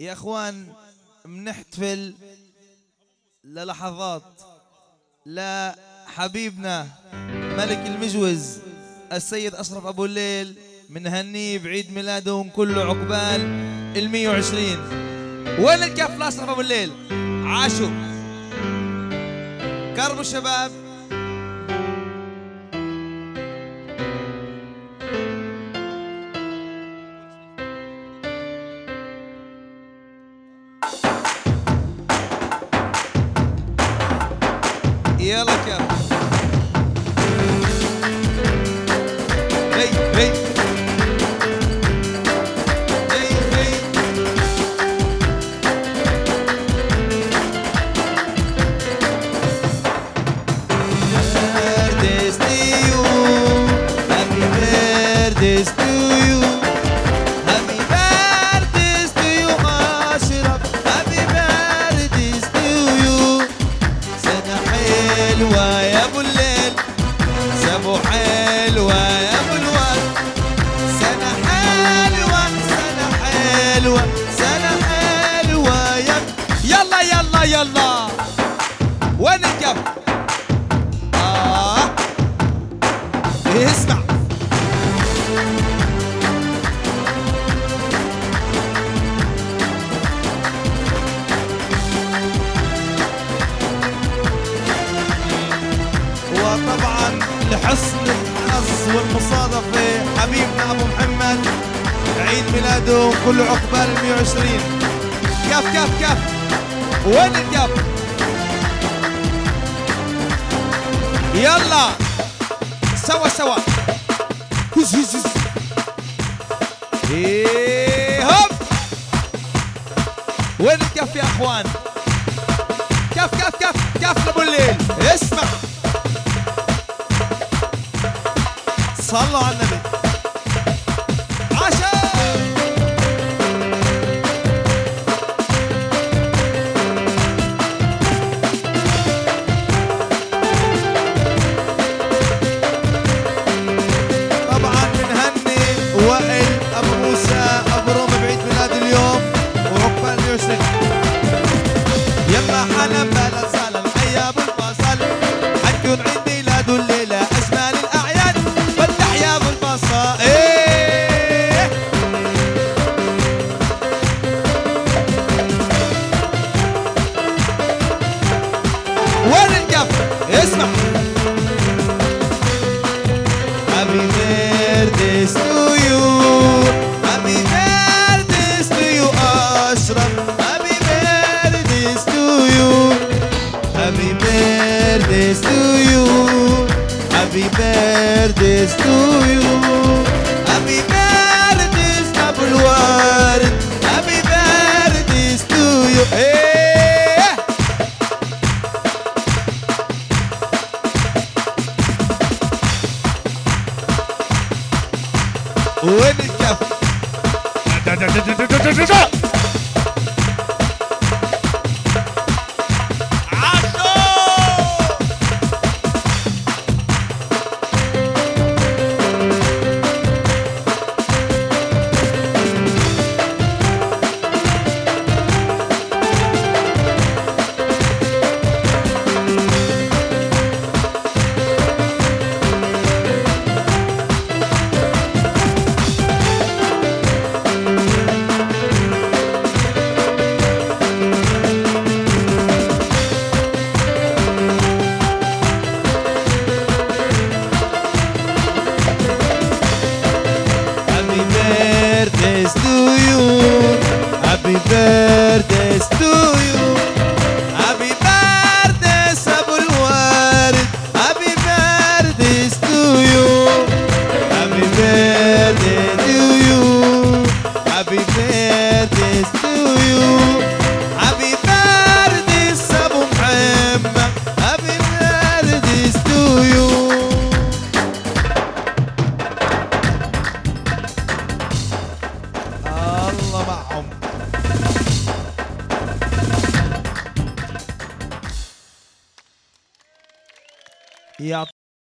يا اخوان بنحتفل للحظات لحبيبنا ملك المجوز السيد أشرف أبو الليل، منهنيه بعيد ميلاده كله عقبال 120. وين الكف لأشرف أبو الليل؟ عاشوا كربوا الشباب. يلا كف هي هي هي هي birthdays to you, happy birthdays to you, happy birthdays to you أشرف, happy birthdays to you. سنة حلوة يا أبو الليل، سنة حلوة يا أبو الورد، سنة حلوة سنة حلوة سنة حلوة يلا يلا يلا. وين الكف؟ اسمع وطبعا لحسن الحظ والمصادفة حبيبنا أبو محمد عيد ميلاده كله عقبال 120. كف كف كف. وين الكف؟ يلا سوا سوا هز هز هز. ايه هوب. وين الكف يا اخوان؟ كف كف كف كف لابو الليل. اسمع صلوا على النبي. عشا طبعا بنهني وائل ابو موسى ابو رومي بعيد ميلاد اليوم وعقبال 120. يلا حلا بلا سهلا حيا ابو الفصل، حنكون عيد ميلاده الليله اجمل الاعياد، والتحيا ابو الفصل. ايه وين الكف؟ اسمع Happy birthdays to you, happy birthdays to you أشرف, happy birthdays to you, happy birthdays to you, happy birthdays to you, happy birthdays أبو الورد, happy birthdays to you. إيه وين الكف؟ Happy birthdays to you, happy birthday